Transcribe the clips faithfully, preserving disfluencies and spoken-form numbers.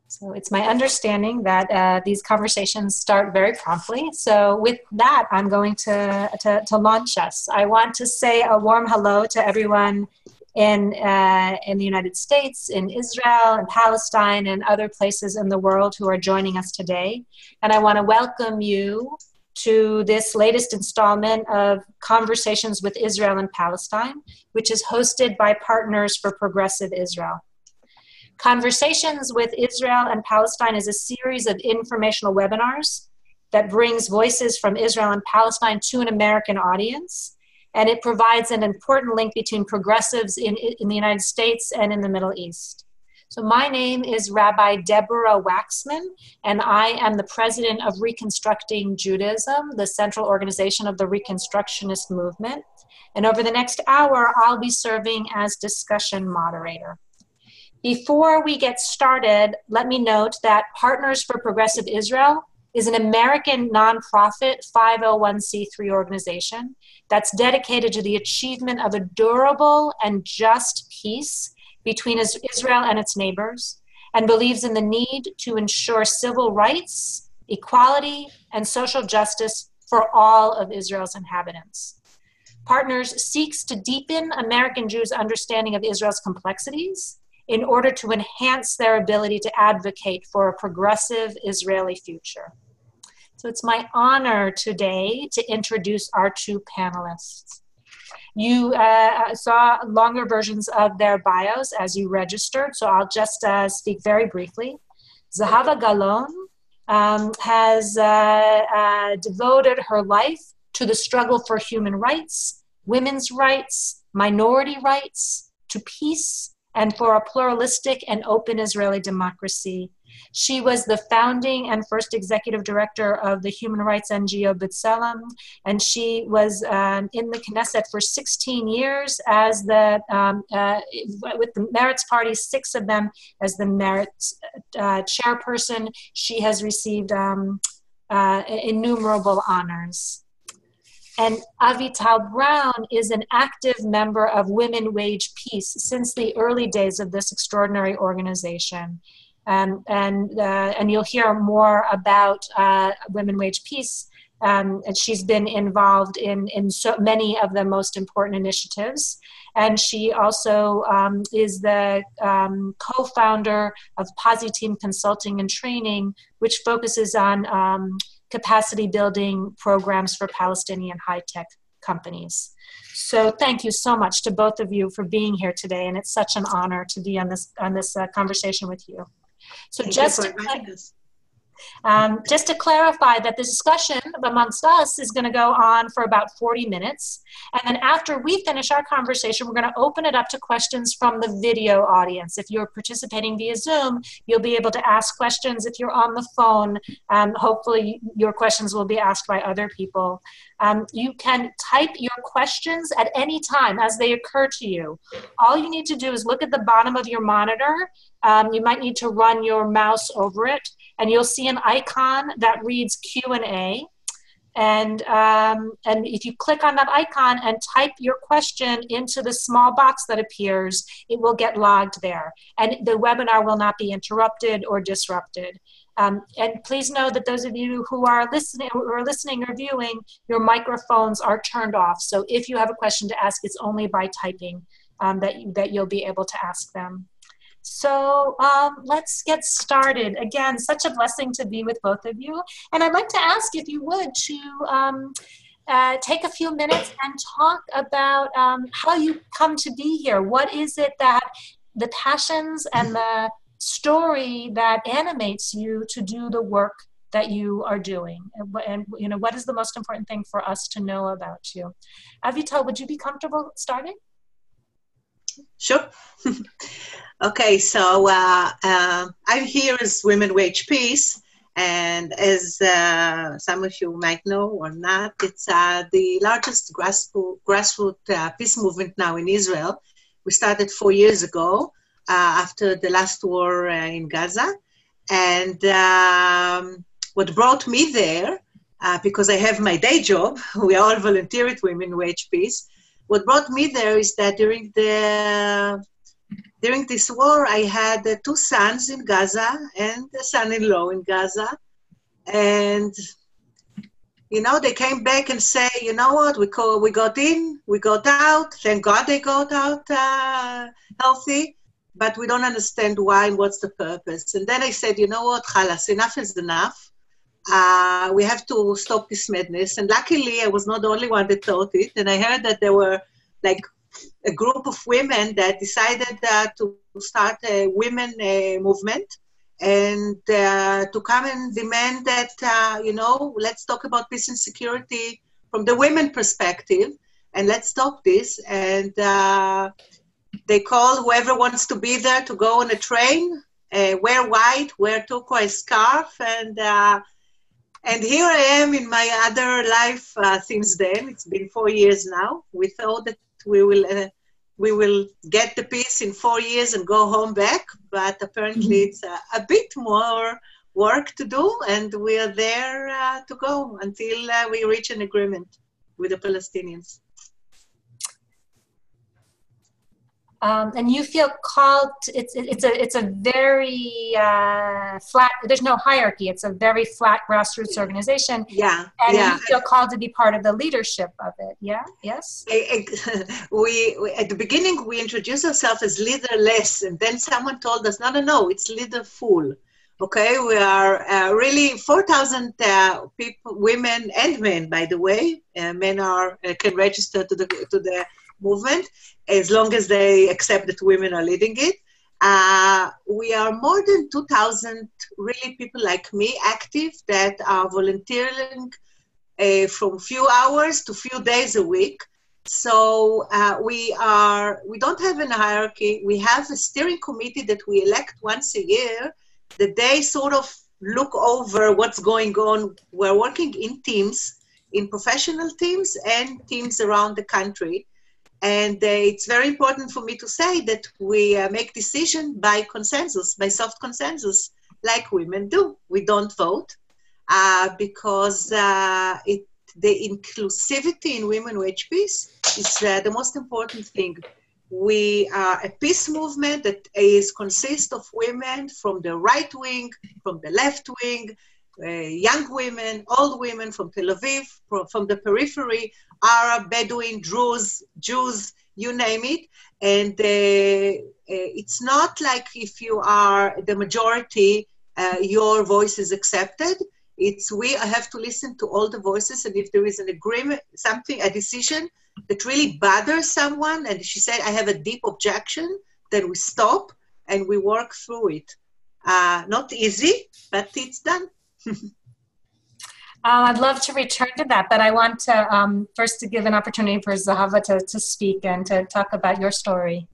So it's my understanding that uh, these conversations start very promptly. So with that, I'm going to, to, to launch us. I want to say a warm hello to everyone in, uh, in the United States, in Israel, in Palestine, and other places in the world who are joining us today. And I want to welcome you to this latest installment of Conversations with Israel and Palestine, which is hosted by Partners for Progressive Israel. Conversations with Israel and Palestine is a series of informational webinars that brings voices from Israel and Palestine to an American audience, and it provides an important link between progressives in, in the United States and in the Middle East. So my name is Rabbi Deborah Waxman, and I am the president of Reconstructing Judaism, the central organization of the Reconstructionist movement. And over the next hour, I'll be serving as discussion moderator. Before we get started, let me note that Partners for Progressive Israel is an American nonprofit five oh one c three organization that's dedicated to the achievement of a durable and just peace between Israel and its neighbors, and believes in the need to ensure civil rights, equality, and social justice for all of Israel's inhabitants. Partners seeks to deepen American Jews' understanding of Israel's complexities in order to enhance their ability to advocate for a progressive Israeli future. So it's my honor today to introduce our two panelists. You uh, saw longer versions of their bios as you registered, so I'll just uh, speak very briefly. Zahava Galon um, has uh, uh, devoted her life to the struggle for human rights, women's rights, minority rights, to peace, and for a pluralistic and open Israeli democracy. She was the founding and first executive director of the human rights N G O B'Tselem, and she was um, in the Knesset for sixteen years as the, um, uh, with the Meretz Party, six of them as the Meretz uh, chairperson. She has received um, uh, innumerable honors. And Avital Brown is an active member of Women Wage Peace since the early days of this extraordinary organization. Um, and, uh, and you'll hear more about uh, Women Wage Peace. Um, and she's been involved in, in so many of the most important initiatives. And she also um, is the um, co-founder of Positim Consulting and Training, which focuses on um, capacity building programs for Palestinian high-tech companies. So thank you so much to both of you for being here today, and it's such an honor to be on this on this uh, conversation with you. So thank just you for to, us. Um, just to clarify that the discussion amongst us is going to go on for about forty minutes. And then after we finish our conversation, we're going to open it up to questions from the video audience. If you're participating via Zoom, you'll be able to ask questions. If you're on the phone, um, hopefully your questions will be asked by other people. Um, you can type your questions at any time as they occur to you. All you need to do is look at the bottom of your monitor. Um, you might need to run your mouse over it, and you'll see an icon that reads Q and A. And, um, and if you click on that icon and type your question into the small box that appears, it will get logged there. And the webinar will not be interrupted or disrupted. Um, and please know that those of you who are listening or listening or viewing, your microphones are turned off. So if you have a question to ask, it's only by typing um, that, that you'll be able to ask them. So um, let's get started. Again, such a blessing to be with both of you. And I'd like to ask if you would to um, uh, take a few minutes and talk about um, how you come to be here. What is it that the passions and the story that animates you to do the work that you are doing? And, and you know, what is the most important thing for us to know about you? Avital, would you be comfortable starting? Sure. Okay, so uh, uh, I'm here as Women Wage Peace, and as uh, some of you might know or not, it's uh, the largest grassroots grassroot, uh, peace movement now in Israel. We started four years ago uh, after the last war uh, in Gaza, and um, what brought me there, uh, because I have my day job, we all volunteer at Women Wage Peace. What brought me there is that during the during this war, I had uh, two sons in Gaza and a son-in-law in Gaza. And, you know, they came back and say, you know what, we, call, we got in, we got out. Thank God they got out uh, healthy, but we don't understand why and what's the purpose. And then I said, you know what, Khalas, enough is enough. Uh, we have to stop this madness. And luckily, I was not the only one that thought it. And I heard that there were like a group of women that decided uh, to start a women uh, movement and uh, to come and demand that, uh, you know, let's talk about peace and security from the women perspective, and let's stop this. And uh, they call whoever wants to be there to go on a train, uh, wear white, wear turquoise scarf, and uh, and here I am in my other life uh, since then. It's been four years now. We thought that we will uh, we will get the peace in four years and go home back, but apparently it's a, a bit more work to do, and we are there uh, to go until uh, we reach an agreement with the Palestinians. Um, and you feel called, it's, it's, a, it's a very uh, flat, there's no hierarchy, it's a very flat grassroots organization. Yeah, and yeah. you feel called to be part of the leadership of it, yeah? Yes? we, we, at the beginning, we introduced ourselves as leaderless, and then someone told us, no, no, no, it's leaderful. Okay, we are uh, really four thousand uh, people, women and men, by the way. Uh, men are uh, can register to the to the movement as long as they accept that women are leading it. Uh, we are more than two thousand really people like me active that are volunteering uh, from few hours to few days a week. So uh, we are we don't have a hierarchy. We have a steering committee that we elect once a year. That they sort of look over what's going on. We're working in teams, in professional teams and teams around the country. And uh, it's very important for me to say that we uh, make decisions by consensus, by soft consensus, like women do. We don't vote uh, because uh, it, the inclusivity in Women Wage Peace is uh, the most important thing. We are a peace movement that is consists of women from the right wing, from the left wing, uh, young women, old women from Tel Aviv, from, from the periphery, Arab, Bedouin, Druze, Jews, you name it. And uh, uh, it's not like if you are the majority, uh, your voice is accepted. It's we have to listen to all the voices, and if there is an agreement, something, a decision that really bothers someone, and she said, I have a deep objection, then we stop and we work through it. Uh, not easy, but it's done. uh, I'd love to return to that, but I want to um, first to give an opportunity for Zahava to, to speak and to talk about your story.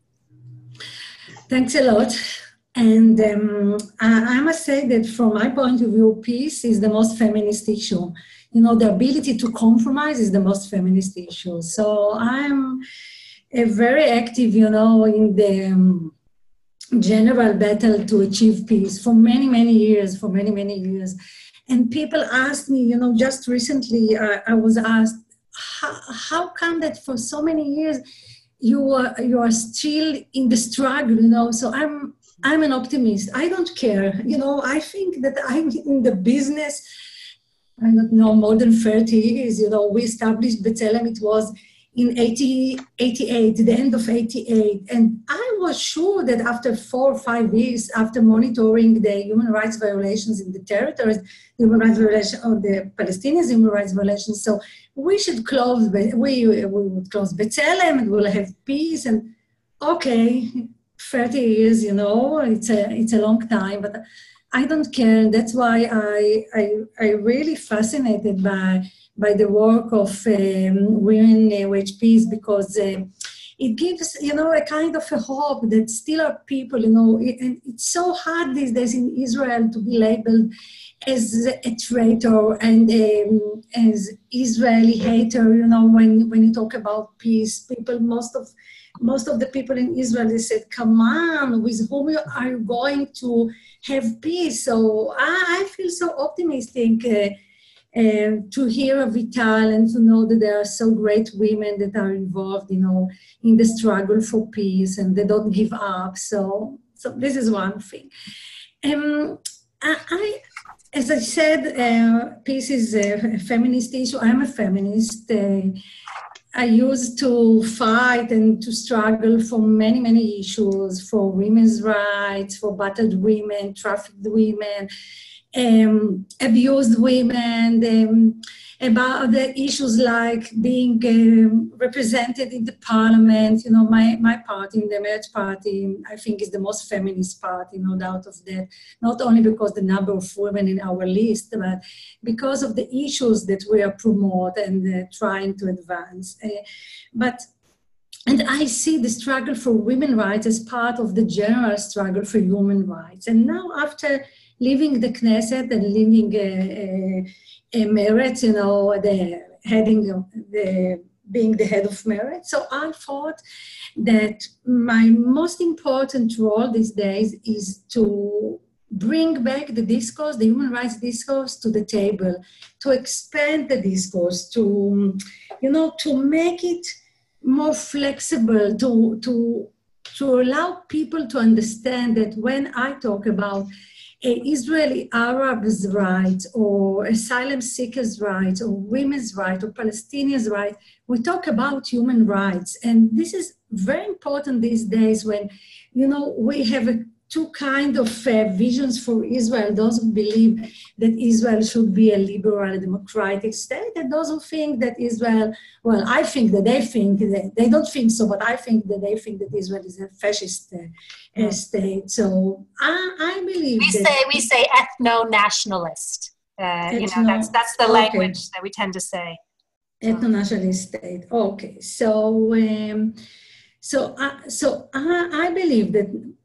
Thanks a lot. And um, I, I must say that from my point of view, peace is the most feminist issue. You know, the ability to compromise is the most feminist issue. So I'm a very active, you know, in the um, general battle to achieve peace for many, many years, for many, many years. And people asked me, you know, just recently I, I was asked, how, how come that for so many years you are, you are still in the struggle, you know? So I'm, I'm an optimist. I don't care. You know, I think that I'm in the business, I don't know, more than thirty years. You know, we established B'Tselem, it was in eighty, eighty-eight, the end of eighty-eight. And I was sure that after four or five years, after monitoring the human rights violations in the territories, the human rights violations, or the Palestinians' human rights violations, so we should close, we, we would close B'Tselem and we'll have peace. And okay, thirty years, you know, it's a, it's a long time, but I don't care. That's why I I I really fascinated by by the work of um, Women Wage Peace, because uh, it gives, you know, a kind of a hope that still are people, you know, it, and it's so hard these days in Israel to be labeled as a traitor and um, as Israeli hater. You know, when when you talk about peace, people most of most of the people in Israel, they said, come on, with whom are you going to have peace? So I, I feel so optimistic. Uh, uh, to hear Avital and to know that there are so great women that are involved, you know, in the struggle for peace and they don't give up. So, so this is one thing. Um, I, I as I said, uh, peace is a feminist issue. I'm a feminist. Uh, I used to fight and to struggle for many, many issues, for women's rights, for battered women, trafficked women, um, abused women, um, about the issues like being um, represented in the parliament. You know, my, my party, the Meretz party, I think is the most feminist party, no doubt of that, not only because the number of women in our list, but because of the issues that we are promoting and uh, trying to advance. Uh, but And I see the struggle for women's rights as part of the general struggle for human rights. And now after leaving the Knesset and leaving a, a, a Meretz, you know, the heading of the, being the head of Meretz, so I thought that my most important role these days is to bring back the discourse, the human rights discourse to the table, to expand the discourse, to, you know, to make it more flexible, to, to, to allow people to understand that when I talk about uh, Israeli Arabs' rights or asylum seekers' rights or women's rights or Palestinians' rights, we talk about human rights. And this is very important these days when, you know, we have a two kind of uh, visions for Israel, those who believe that Israel should be a liberal, democratic state, and those who think that Israel, well, I think that they think, that they don't think so, but I think that they think that Israel is a fascist uh, uh, state. So I, I believe we that... Say, we say ethno-nationalist. Uh, ethno, you know, that's, that's the okay. language that we tend to say. Ethno-nationalist state, okay. So, um, so, uh, so I, I believe that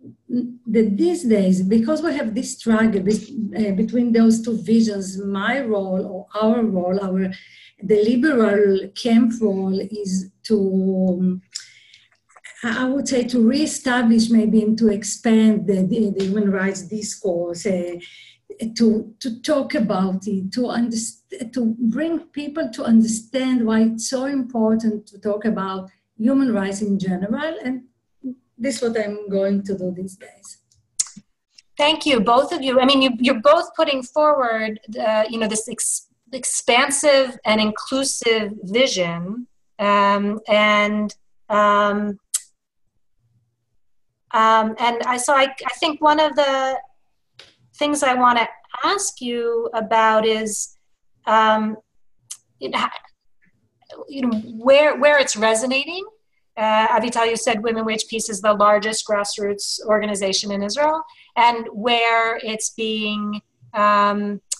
that these days, because we have this struggle this, uh, between those two visions, my role or our role, our the liberal camp role is to, um, I would say, to reestablish maybe and to expand the, the, the human rights discourse, uh, to to talk about it, to understand, to bring people to understand why it's so important to talk about human rights in general, and this is what I'm going to do these days. Thank you, both of you. I mean, you, you're both putting forward, uh, you know, this ex- expansive and inclusive vision, um, and um, um, and I so I, I think one of the things I want to ask you about is, um, you know, you know, where where it's resonating. Uh, Avital, you said Women Wage Peace is the largest grassroots organization in Israel, and where it's being um,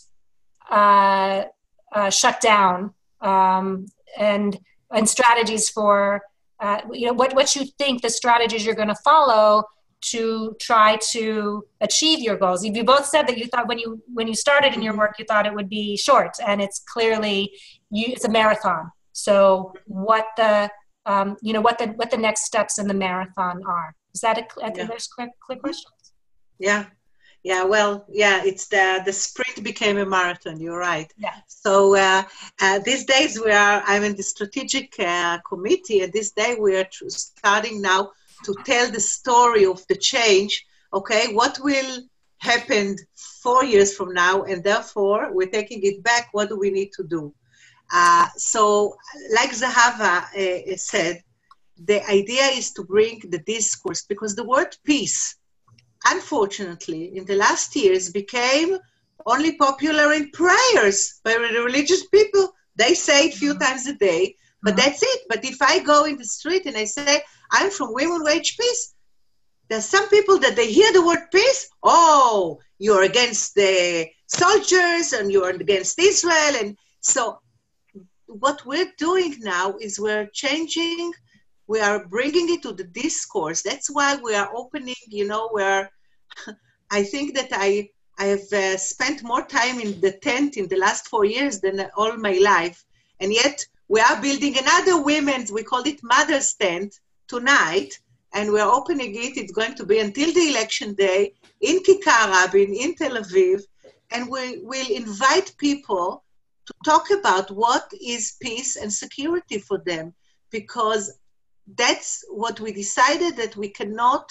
uh, uh, shut down, um, and and strategies for, uh, you know, what, what you think the strategies you're going to follow to try to achieve your goals. You both said that you thought when you when you started in your work, you thought it would be short, and it's clearly, you, it's a marathon. So what the Um, you know, what the what the next steps in the marathon are. Is that a, I think yeah. there's quick, quick questions? Yeah, yeah, well, yeah, it's the, the sprint became a marathon, you're right. Yeah. So uh, uh, these days we are, I'm in the strategic uh, committee, and this day we are tr- starting now to tell the story of the change, okay, what will happen four years from now, and therefore we're taking it back, what do we need to do? Uh, so, like Zahava uh, said, the idea is to bring the discourse, because the word peace, unfortunately, in the last years became only popular in prayers by the religious people. They say it a few times a day, but that's it. But if I go in the street and I say, I'm from Women Wage Peace, there's some people that they hear the word peace, oh, you're against the soldiers and you're against Israel. And so what we're doing now is we're changing, we are bringing it to the discourse. That's why we are opening, you know, where I think that I, I have uh, spent more time in the tent in the last four years than all my life. And yet we are building another women's, we call it Mother's Tent tonight, and we're opening it. It's going to be until the election day in Kikar Rabin, in Tel Aviv, and we will invite people to talk about what is peace and security for them, because that's what we decided, that we cannot,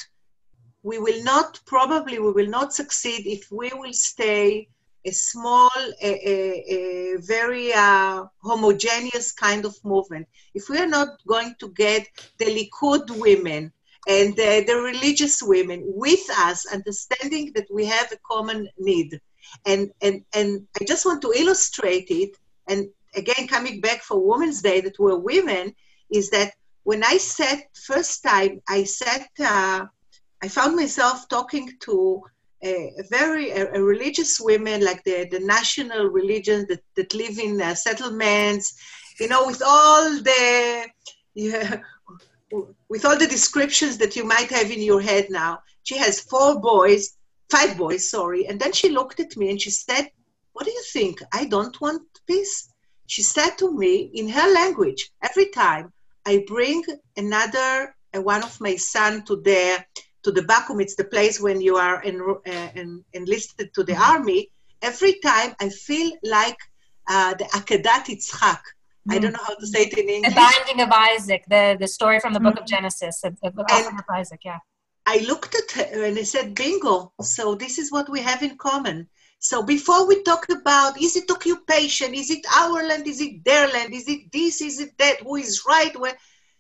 we will not, probably we will not succeed if we will stay a small, a, a, a very uh, homogeneous kind of movement. If we are not going to get the Likud women and the, the religious women with us, understanding that we have a common need. And, and, and I just want to illustrate it, and again, coming back for Women's Day, that we're women, is that when I sat, first time, I sat, uh, I found myself talking to a, a very a, a religious women, like the, the national religions that, that live in uh, settlements, you know, with all the, yeah, with all the descriptions that you might have in your head now. She has four boys, five boys, sorry. And then she looked at me and she said, what do you think? I don't want peace. She said to me in her language, every time I bring another, uh, one of my son to the, to the Bakum, it's the place when you are en, uh, en, enlisted to the army, every time I feel like uh, the Akedat Yitzchak. I don't know how to say it in English. The Binding of Isaac, the, the story from the book of Genesis, of, of, of Isaac, yeah. I looked at her and I said, bingo, so this is what we have in common. So before we talk about, is it occupation, is it our land, is it their land, is it this, is it that, who is right, when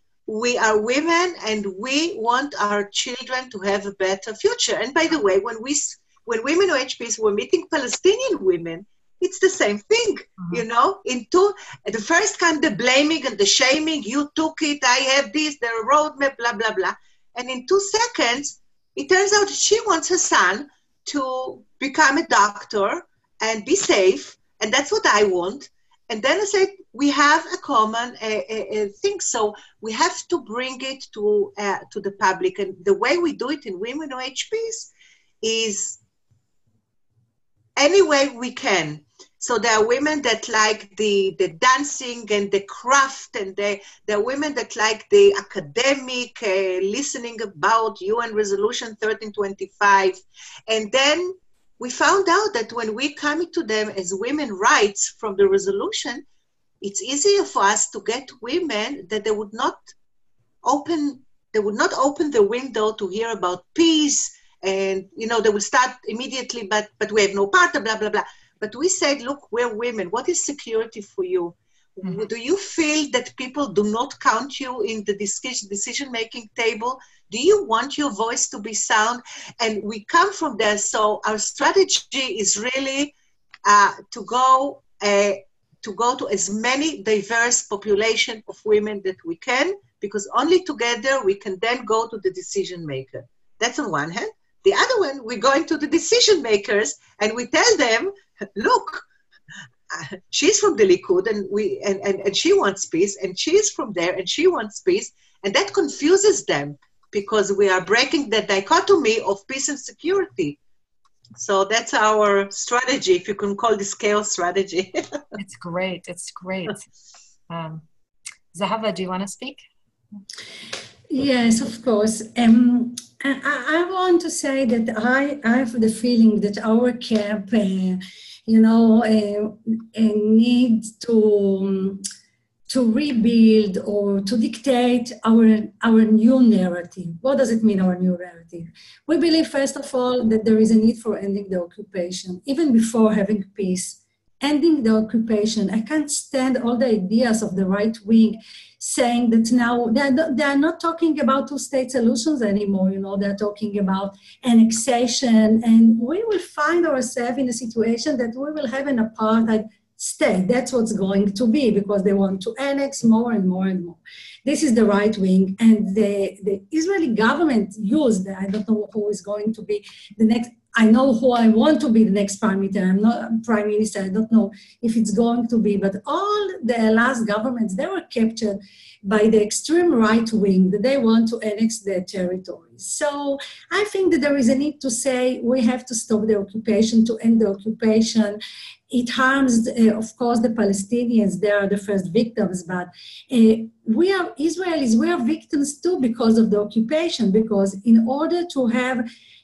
we are women and we want our children to have a better future. And by the way, when we, when Women O H Peace were meeting Palestinian women, it's the same thing, mm-hmm. you know, in two, the first kind, the blaming and the shaming, you took it, I have this, the roadmap, blah, blah, blah. And in two seconds, it turns out she wants her son to become a doctor and be safe. And that's what I want. And then I said, we have a common uh, uh, thing. So we have to bring it to, uh, to the public. And the way we do it in Women O H Peace is any way we can. So there are women that like the, the dancing and the craft, and the, there are women that like the academic, uh, listening about U N Resolution thirteen twenty-five. And then we found out that when we come to them as women rights from the resolution, it's easier for us to get women that they would not open, they would not open the window to hear about peace. And, you know, they will start immediately, but, but we have no partner, blah, blah, blah. But we said, look, we're women. What is security for you? Mm-hmm. Do you feel that people do not count you in the decision-making table? Do you want your voice to be sound? And we come from there. So our strategy is really uh, to go uh, to go to as many diverse population of women that we can, because only together we can then go to the decision maker. That's on one hand. The other one, we go into the decision makers and we tell them, look, uh, she's from the Likud and, we, and, and, and she wants peace, and she's from there and she wants peace. And that confuses them because we are breaking the dichotomy of peace and security. So that's our strategy, if you can call this chaos strategy. It's great. It's great. Um, Zahava, do you want to speak? Yes, of course. Um, I, I want to say that I, I have the feeling that our camp, uh, you know, uh, uh, needs to um, to rebuild or to dictate our our new narrative. What does it mean, our new narrative? We believe, first of all, that there is a need for ending the occupation, even before having peace. Ending the occupation. I can't stand all the ideas of the right wing saying that now they're, they're not talking about two-state solutions anymore. You know, they're talking about annexation, and we will find ourselves in a situation that we will have an apartheid state. That's what's going to be, because they want to annex more and more and more. This is the right wing, and the, the Israeli government used, I don't know who is going to be the next, I know who I want to be the next prime minister. I'm not prime minister. I don't know if it's going to be, but all the last governments, they were captured by the extreme right wing, that they want to annex their territories. So I think that there is a need to say we have to stop the occupation, to end the occupation. It harms, uh, of course, the Palestinians. They are the first victims, but uh, we are Israelis, we are victims too because of the occupation, because in order to have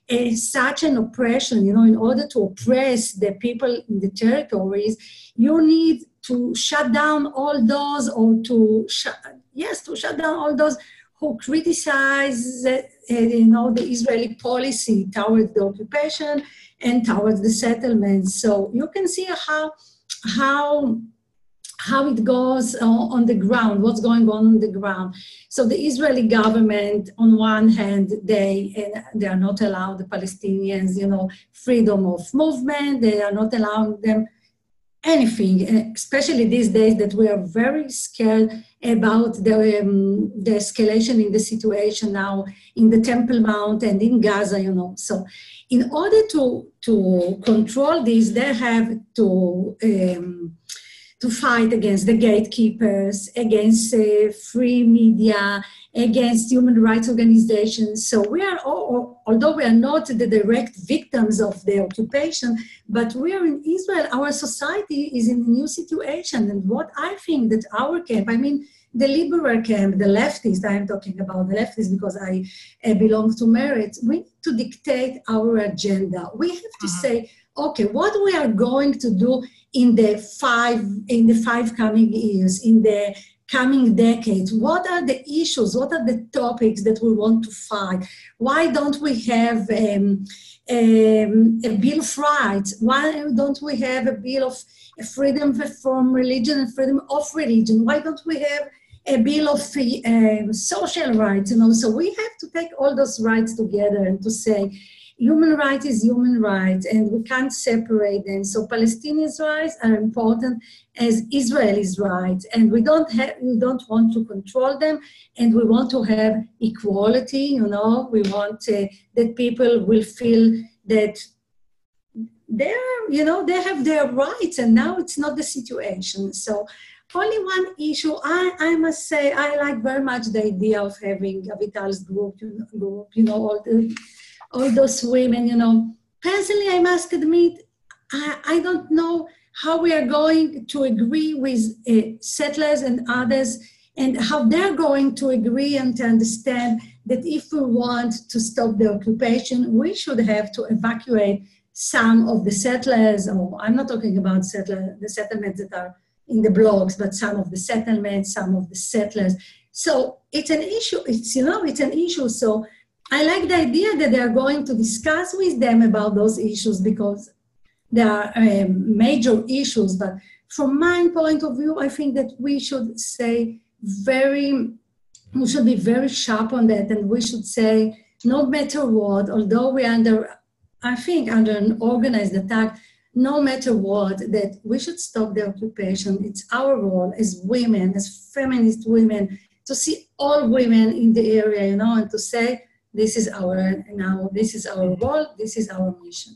uh, such an oppression, you know, in order to oppress the people in the territories, you need to shut down all those, or to, sh- yes, to shut down all those who criticize, uh, you know, the Israeli policy towards the occupation and towards the settlements. So you can see how, how, how it goes uh, on the ground, what's going on on the ground. So the Israeli government, on one hand, they, uh, they are not allowing the Palestinians, you know, freedom of movement. They are not allowing them anything, especially these days that we are very scared about the, um, the escalation in the situation now in the Temple Mount and in Gaza, you know. So in order to, to control this, they have to, um, to fight against the gatekeepers, against uh, free media, against human rights organizations. So we are, all, although we are not the direct victims of the occupation, but we are in Israel, our society is in a new situation. And what I think that our camp, I mean, the liberal camp, the leftists, I'm talking about the leftists because I uh, belong to Meretz, we need to dictate our agenda. We have to uh-huh. say, okay, what we are going to do in the five, in the five coming years, in the coming decades, what are the issues, what are the topics that we want to fight? Why don't we have um, um, a Bill of Rights? Why don't we have a Bill of freedom from religion and freedom of religion? Why don't we have a Bill of uh, social rights? You know, so we have to take all those rights together and to say, human rights is human rights, and we can't separate them. So Palestinians' rights are important as Israelis' rights, and we don't have, we don't want to control them, and we want to have equality. You know, we want uh, that people will feel that they're, you know, they have their rights, and now it's not the situation. So only one issue, I, I must say, I like very much the idea of having Avital's group, group, you know, all the all those women, you know. Personally, I must admit, I, I don't know how we are going to agree with uh, settlers and others, and how they're going to agree and to understand that if we want to stop the occupation, we should have to evacuate some of the settlers, or I'm not talking about settler, the settlements that are in the blocks, but some of the settlements, some of the settlers. So it's an issue, it's, you know, it's an issue. So I like the idea that they are going to discuss with them about those issues, because there are um, major issues. But from my point of view, I think that we should say very, we should be very sharp on that, and we should say, no matter what, although we are under, I think, under an organized attack, no matter what, that we should stop the occupation. It's our role as women, as feminist women, to see all women in the area, you know, and to say, this is our, now, this is our role, this is our mission.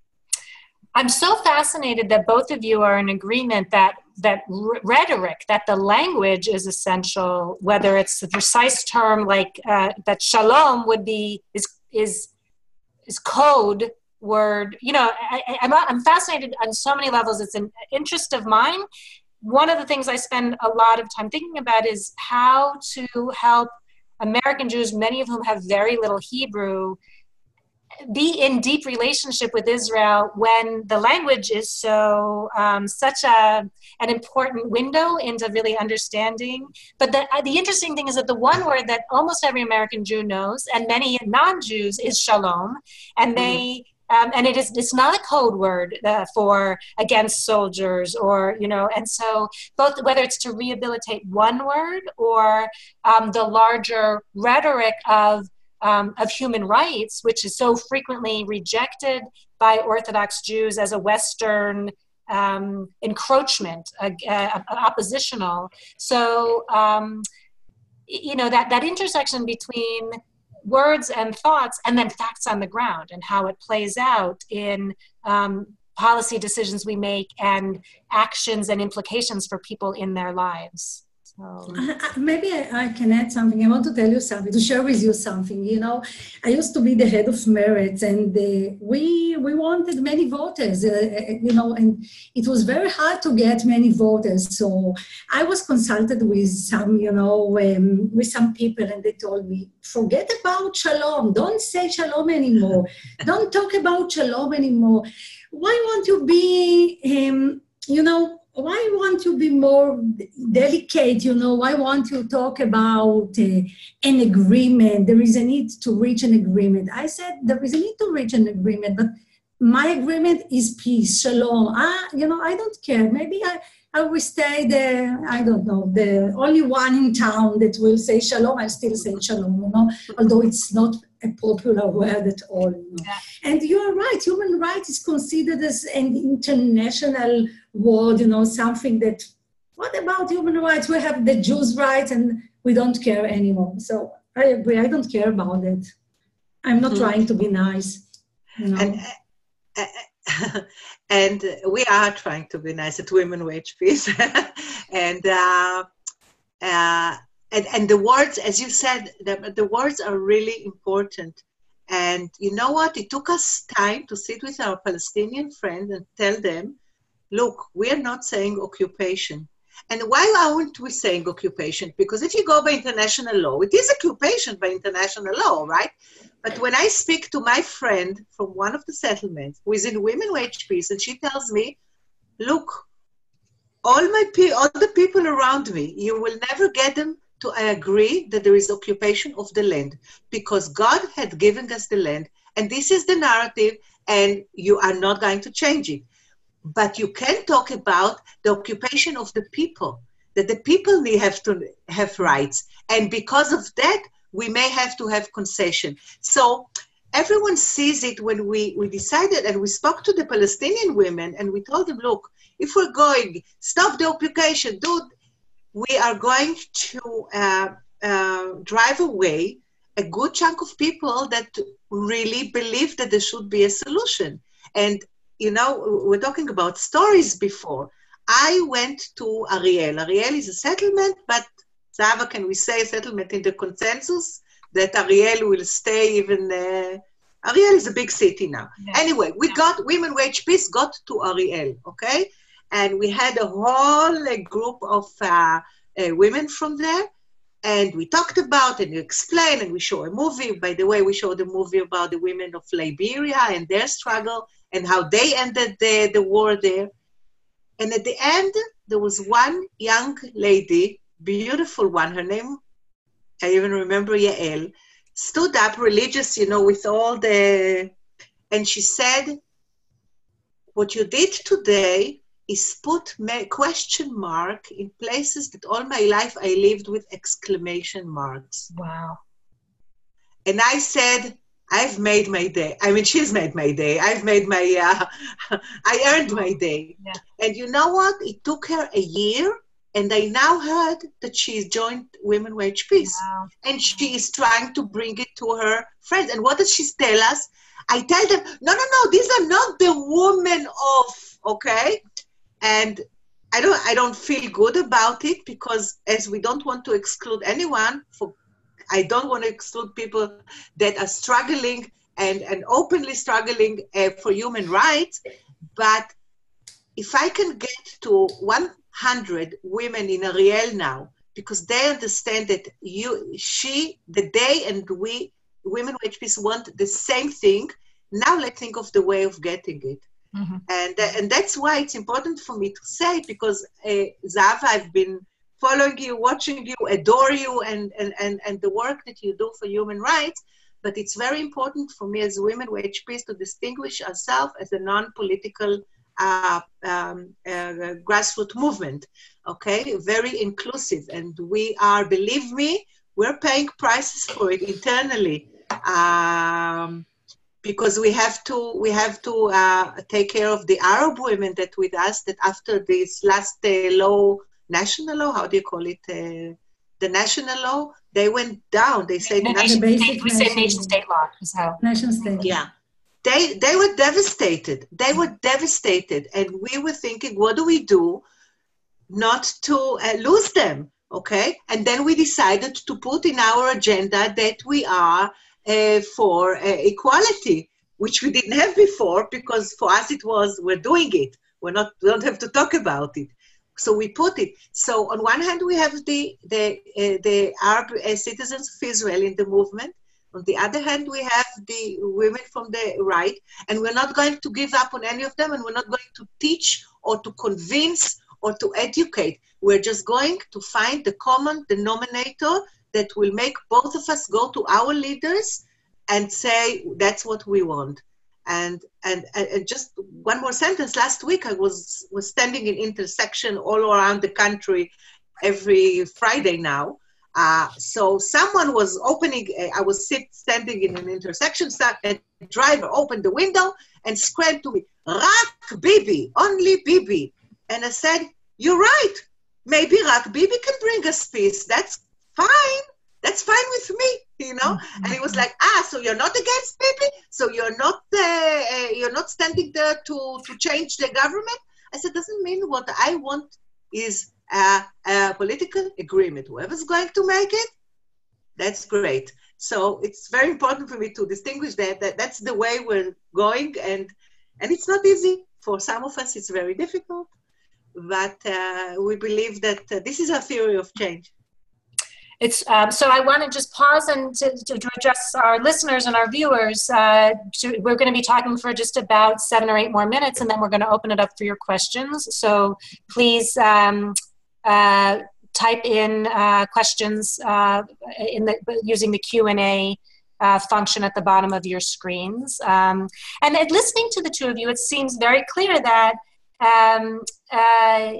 I'm so fascinated that both of you are in agreement that that r- rhetoric, that the language is essential, whether it's the precise term like uh, that shalom would be, is, is, is code word. You know, I, I, I'm, I'm fascinated on so many levels. It's an interest of mine. One of the things I spend a lot of time thinking about is how to help American Jews, many of whom have very little Hebrew, be in deep relationship with Israel when the language is so um, such a an important window into really understanding. But the, uh, the interesting thing is that the one word that almost every American Jew knows, and many non-Jews, is shalom, and they um, and it is it's not a code word uh, for against soldiers, or you know, and so both, whether it's to rehabilitate one word or um, the larger rhetoric of Um, of human rights, which is so frequently rejected by Orthodox Jews as a Western um, encroachment, uh, uh, oppositional. So, um, you know, that, that intersection between words and thoughts, and then facts on the ground, and how it plays out in um, policy decisions we make and actions and implications for people in their lives. So maybe I, I can add something. I want to tell you something, to share with you something. You know, I used to be the head of Meretz, and uh, we we wanted many voters. Uh, you know, and it was very hard to get many voters. So I was consulted with some, you know, um, with some people, and they told me, forget about shalom. Don't say shalom anymore. Don't talk about shalom anymore. Why won't you be, um, you know? Why want you be more delicate, you know? Why want you talk about uh, an agreement? There is a need to reach an agreement. I said, there is a need to reach an agreement, but my agreement is peace, shalom. Ah, you know, I don't care. Maybe I, I will stay the, I don't know, the only one in town that will say shalom. I still say shalom, you know, although it's not a popular word at all. You know? Yeah. And you are right, human rights is considered as an international word, you know, something that, what about human rights? We have the Jews' rights and we don't care anymore. So I agree, I don't care about it. I'm not mm-hmm. trying to be nice, you know. And, uh, and we are trying to be nice at Women Wage Peace. and, uh, uh, and and the words, as you said, the, the words are really important. And you know what? It took us time to sit with our Palestinian friends and tell them, look, we are not saying occupation. And why aren't we saying occupation? Because if you go by international law, it is occupation by international law, right? But when I speak to my friend from one of the settlements who is in Women Wage Peace, and she tells me, look, all my pe- all the people around me, you will never get them to agree that there is occupation of the land, because God had given us the land, and this is the narrative, and you are not going to change it. But you can talk about the occupation of the people, that the people may have to have rights. And because of that, we may have to have concession. So everyone sees it when we, we decided, and we spoke to the Palestinian women, and we told them, look, if we're going, stop the occupation, do, we are going to uh, uh, drive away a good chunk of people that really believe that there should be a solution. And you know, we're talking about stories before. I went to Ariel. Ariel is a settlement, but Zava, can we say a settlement in the consensus that Ariel will stay even... Uh, Ariel is a big city now. Yeah. Anyway, we yeah. got, Women Wage Peace got to Ariel, okay? And we had a whole uh, group of uh, uh, women from there, and we talked about and we explained, and we show a movie. By the way, we showed a movie about the women of Liberia and their struggle, and how they ended the, the war there. And at the end, there was one young lady, beautiful one, her name, I even remember Yael, stood up, religious, you know, with all the, and she said, what you did today is put question mark in places that all my life I lived with exclamation marks. Wow. And I said, I've made my day. I mean, she's made my day. I've made my, uh, I earned my day. Yeah. And you know what? It took her a year, and I now heard that she's joined Women Wage Peace. Wow. And she is trying to bring it to her friends. And what does she tell us? I tell them, no, no, no, these are not the women of, okay? And I don't, I don't feel good about it, because as we don't want to exclude anyone, for I don't want to exclude people that are struggling and, and openly struggling uh, for human rights. But if I can get to one hundred women in Ariel now, because they understand that you, she, the they, and we, Women Wage Peace, want the same thing, now let's think of the way of getting it. Mm-hmm. And, uh, and that's why it's important for me to say, because uh, Zava, I've been following you, watching you, adore you, and, and, and, and the work that you do for human rights. But it's very important for me as Women Wage Peace to distinguish ourselves as a non-political uh, um, uh, grassroots movement, okay? Very inclusive. And we are, believe me, we're paying prices for it internally. Um, because we have to, we have to uh, take care of the Arab women that with us, that after this last uh, law, national law, how do you call it? Uh, the national law, they went down. They said the nation, state, we say nation state law is how. Nation state. Yeah. They they were devastated. They were devastated. And we were thinking, what do we do not to uh, lose them? okay? And then we decided to put in our agenda that we are uh, for uh, equality, which we didn't have before, because for us it was, we're doing it. We're not, we don't have to talk about it. So we put it. So on one hand, we have the, the, uh, the Arab uh, citizens of Israel in the movement. On the other hand, we have the women from the right, and we're not going to give up on any of them, and we're not going to teach or to convince or to educate. We're just going to find the common denominator that will make both of us go to our leaders and say, that's what we want. And, and, and just one more sentence. Last week, I was, was standing in intersection all around the country every Friday now. Uh, so someone was opening, uh, I was sit, standing in an intersection, and a driver opened the window and screamed to me, Rak Bibi, only Bibi. And I said, you're right. Maybe Rak Bibi can bring us peace. That's fine. That's fine with me, you know? Mm-hmm. And he was like, ah, so you're not against Bibi? So you're not uh, uh, you're not standing there to, to change the government? I said, doesn't mean what I want is a, a political agreement. Whoever's going to make it, that's great. So it's very important for me to distinguish that, that that's the way we're going, and and it's not easy. For some of us, it's very difficult, but uh, we believe that uh, this is our theory of change. It's um, so I want to just pause and to, to address our listeners and our viewers. Uh, to, we're going to be talking for just about seven or eight more minutes, and then we're going to open it up for your questions. So please um, uh, type in uh, questions uh, in the using the Q and A uh, function at the bottom of your screens. Um, and uh, listening to the two of you, it seems very clear that. Um, uh,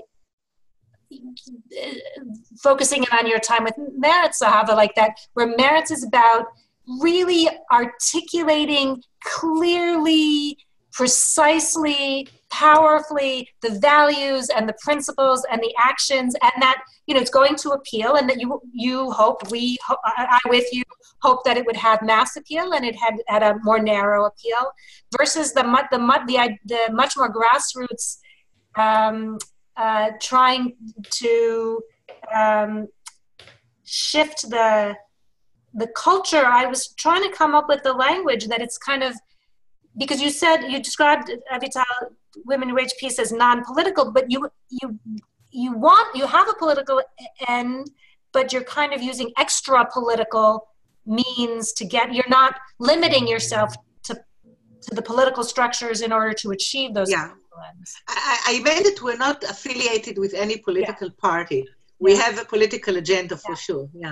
focusing in on your time with Meretz, Zahava, like that, where Meretz is about really articulating clearly, precisely, powerfully the values and the principles and the actions, and that, you know, it's going to appeal, and that you you hope, we, I, I with you, hope that it would have mass appeal and it had, had a more narrow appeal, versus the, the, the, the much more grassroots um, Uh, trying to um, shift the the culture. I was trying to come up with the language that it's kind of, because you said, you described, Avital, Women Who Wage Peace as non-political, but you you you want, you have a political end, but you're kind of using extra political means to get, you're not limiting yourself to to the political structures in order to achieve those. Yeah. I, I meant that we're not affiliated with any political yeah. party. We yeah. have a political agenda for yeah. sure. Yeah.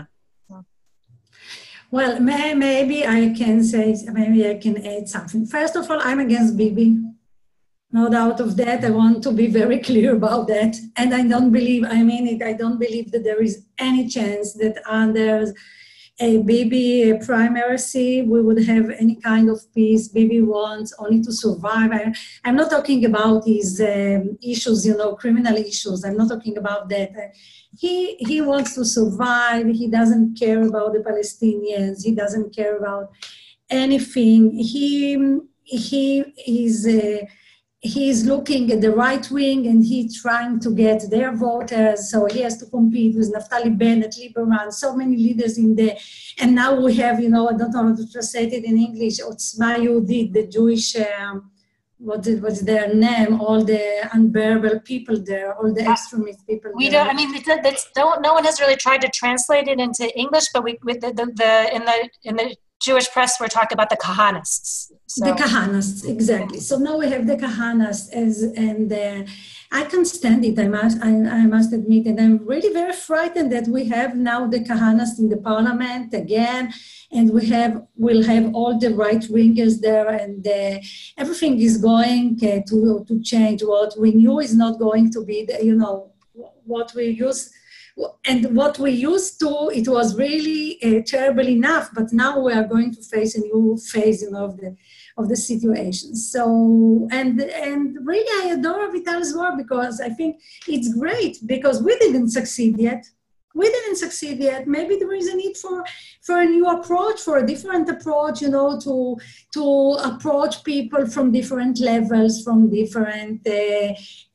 Well, may, maybe I can say, maybe I can add something. First of all, I'm against Bibi. No doubt of that. I want to be very clear about that. And I don't believe, I mean it, I don't believe that there is any chance that under a Bibi primacy, we would have any kind of peace. Bibi wants only to survive. I, I'm not talking about his um, issues, you know, criminal issues. I'm not talking about that. Uh, he he wants to survive. He doesn't care about the Palestinians. He doesn't care about anything. He he is. Uh, He's looking at the right wing and he's trying to get their voters. So he has to compete with Naftali Bennett, Lieberman, so many leaders in there. And now we have, you know, I don't know how to translate it in English, Otzma Yehudit, the Jewish, um, what was their name, all the unbearable people there, all the extremist people we there. don't, I mean, that's, no, no one has really tried to translate it into English, but we, with the, the, the, in the, in the Jewish press, we're talking about the Kahanists. So. The Kahanists, exactly. So now we have the Kahanists, as, and uh, I can't stand it, I must, I, I must admit, and I'm really very frightened that we have now the Kahanists in the parliament again, and we have, we'll have all the right-wingers there, and uh, everything is going uh, to, to change. What we knew is not going to be, the, you know, what we used. And what we used to, it was really uh, terrible enough, but now we are going to face a new phase, you know, of the of the situation. So, and and really I adore Avital's work because I think it's great because we didn't succeed yet. we didn't succeed yet. Maybe there is a need for, for a new approach, for a different approach, you know, to, to approach people from different levels, from different uh,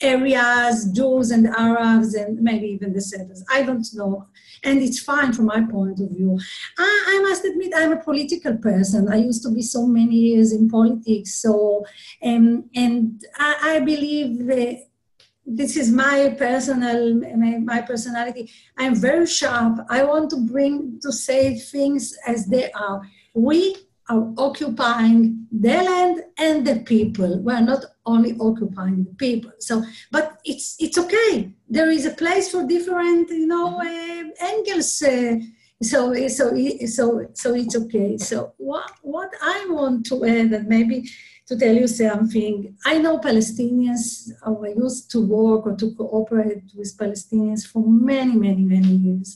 areas, Jews and Arabs, and maybe even the settlers. I don't know. And it's fine from my point of view. I, I must admit, I'm a political person. I used to be so many years in politics. So, um, and I, I believe that this is my personal, my, my personality. I'm very sharp. I want to bring, to say things as they are. We are occupying the land and the people. We're not only occupying the people. So, but it's it's okay. There is a place for different, you know, uh, angles. Uh, so, so, so, so it's okay. So, what what I want to add, and maybe to tell you something, I know Palestinians. I used to work or to cooperate with Palestinians for many, many, many years.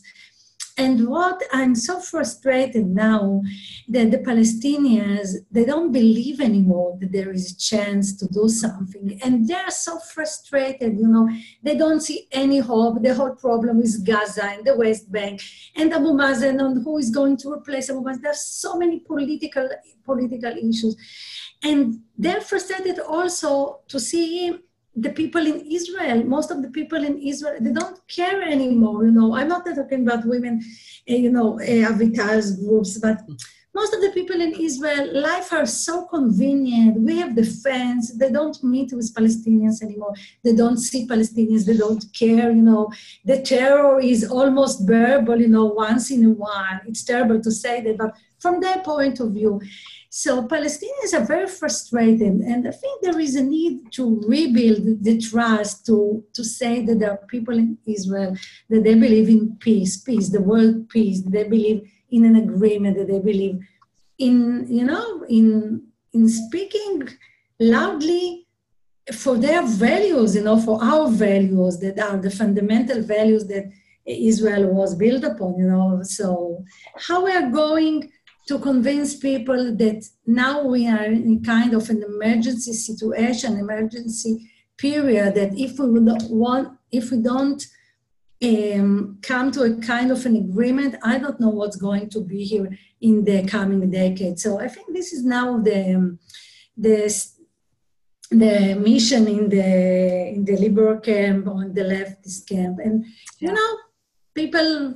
And what I'm so frustrated now that the Palestinians, they don't believe anymore that there is a chance to do something. And they're so frustrated, you know, they don't see any hope. The whole problem is Gaza and the West Bank and Abu Mazen and who is going to replace Abu Mazen. There's so many political, political issues. And they're frustrated also to see the people in Israel, most of the people in Israel, they don't care anymore, you know. I'm not talking about women, uh, you know, uh, Avital's groups, but most of the people in Israel, life are so convenient. We have the fence. They don't meet with Palestinians anymore. They don't see Palestinians. They don't care, you know. The terror is almost bearable, you know, once in a while. It's terrible to say that, but from their point of view. So Palestinians are very frustrated, and I think there is a need to rebuild the trust, to, to say that there are people in Israel, that they believe in peace, peace, the world peace, that they believe in an agreement, that they believe in, you know, in, in speaking loudly for their values, you know, for our values that are the fundamental values that Israel was built upon, you know. So how we are going to convince people that now we are in kind of an emergency situation, emergency period, that if we would want, if we don't um, come to a kind of an agreement, I don't know what's going to be here in the coming decade. So I think this is now the um, the the mission in the in the liberal camp or in the leftist camp, and you know, people.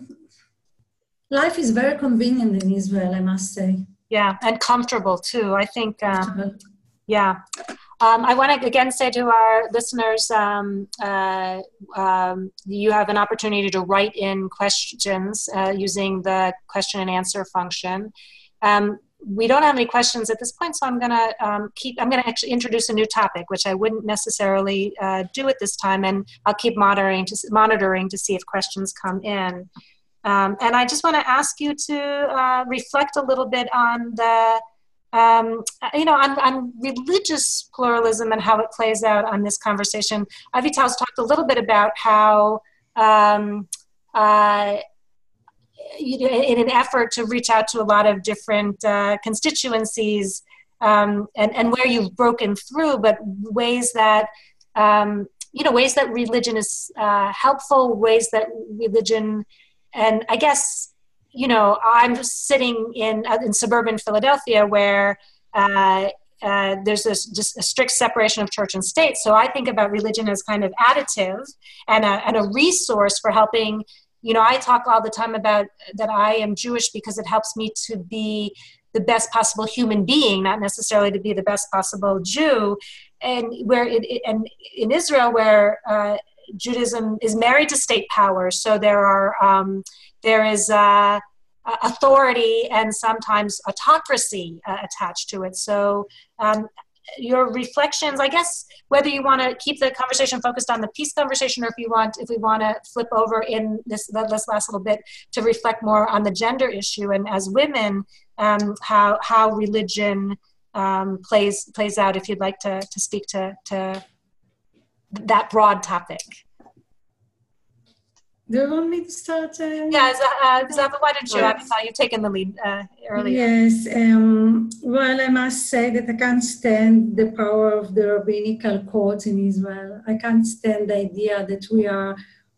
Life is very convenient in Israel, I must say. Yeah, and comfortable too. I think, um, yeah. Um, I want to again say to our listeners, um, uh, um, you have an opportunity to write in questions uh, using the question and answer function. Um, we don't have any questions at this point, so I'm going to um, keep, I'm going to actually introduce a new topic, which I wouldn't necessarily uh, do at this time, and I'll keep monitoring to, monitoring to see if questions come in. Um, and I just want to ask you to uh, reflect a little bit on the, um, you know, on, on religious pluralism and how it plays out on this conversation. Avital's talked a little bit about how, um, uh, you know, in an effort to reach out to a lot of different uh, constituencies, um, and, and where you've broken through, but ways that, um, you know, ways that religion is uh, helpful, ways that religion. And I guess, you know, I'm just sitting in in suburban Philadelphia where uh, uh, there's this, just a strict separation of church and state. So I think about religion as kind of additive and a, and a resource for helping. You know, I talk all the time about that I am Jewish because it helps me to be the best possible human being, not necessarily to be the best possible Jew. And where it, it and in Israel, where uh, Judaism is married to state power, so there are um, there is uh, authority and sometimes autocracy uh, attached to it. So um, your reflections, I guess, whether you want to keep the conversation focused on the peace conversation, or if you want, if we want to flip over in this this last little bit to reflect more on the gender issue and as women, um, how how religion um, plays plays out. If you'd like to to speak to to. that broad topic. Do you want me to start? Uh, yeah, uh, Zava, why don't you? Yes. You've taken the lead uh, earlier. Yes. Um, well, I must say that I can't stand the power of the rabbinical courts in Israel. I can't stand the idea that we are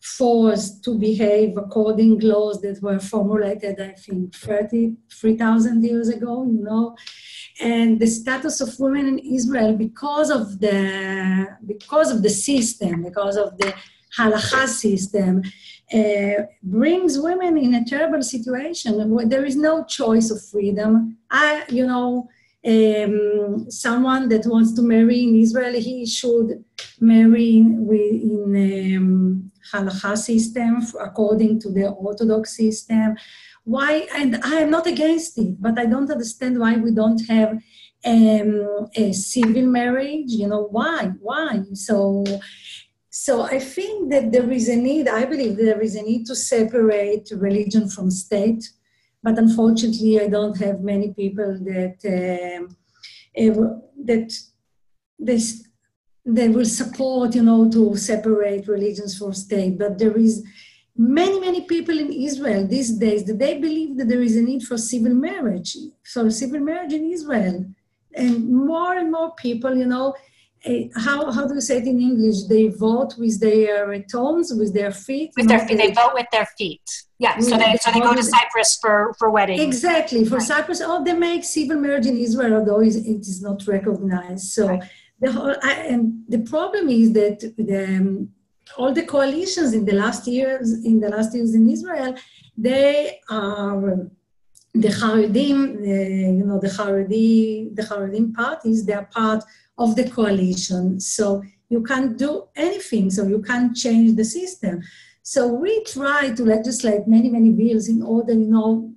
forced to behave according to laws that were formulated, I think, thirty-three thousand years ago, you know. And the status of women in Israel, because of the, because of the system, because of the halakha system, uh, brings women in a terrible situation where there is no choice of freedom. I, you know, um, someone that wants to marry in Israel, he should marry in, in um, halakha system according to the Orthodox system. Why? And I am not against it, but I don't understand why we don't have um, a civil marriage. You know, why? Why? So, so I think that there is a need, I believe there is a need to separate religion from state, but unfortunately I don't have many people that, um, that this, they will support, you know, to separate religions from state, but there is many, many people in Israel these days that they believe that there is a need for civil marriage, so civil marriage in Israel. And more and more people, you know, uh, how, how do you say it in English? They vote with their toes, with their feet. With their feet, they, they vote with their feet. Yeah, so they, so they go to Cyprus for, for weddings. Exactly, for right. Cyprus. Oh, they make civil marriage in Israel, although it is not recognized. So right. the whole, I, and the problem is that the um, all the coalitions in the last years, in the last years in Israel, they are the Haredim, the, you know, the Haredi, the Haredim parties. They are part of the coalition, so you can't do anything. So you can't change the system. So we try to legislate many, many bills in order, you know,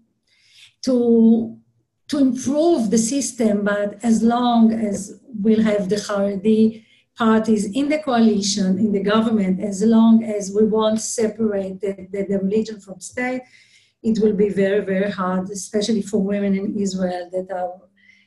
to to improve the system. But as long as we'll have the Haredi parties in the coalition, in the government, as long as we won't separate the, the, the religion from state, it will be very, very hard, especially for women in Israel that are,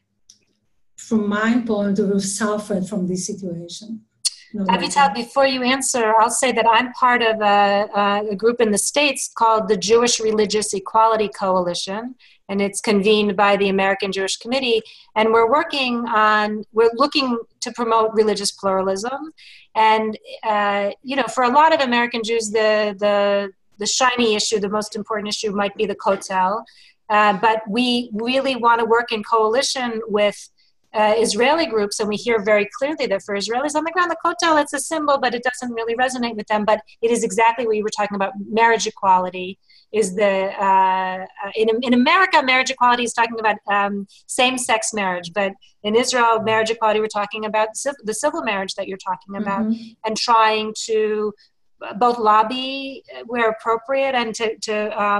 from my point of view, suffered from this situation. No Avital, before you answer, I'll say that I'm part of a, a group in the States called the Jewish Religious Equality Coalition, and it's convened by the American Jewish Committee, and we're working on, we're looking to promote religious pluralism. And, uh, you know, for a lot of American Jews, the, the, the shiny issue, the most important issue might be the Kotel, uh, but we really want to work in coalition with Uh, Israeli groups, and we hear very clearly that for Israelis on the ground, the Kotel, it's a symbol, but it doesn't really resonate with them. But it is exactly what you were talking about. Marriage equality is the, uh, in, in America, marriage equality is talking about um, same-sex marriage. But in Israel, marriage equality, we're talking about civ- the civil marriage that you're talking about, mm-hmm. and trying to both lobby where appropriate and to, to um,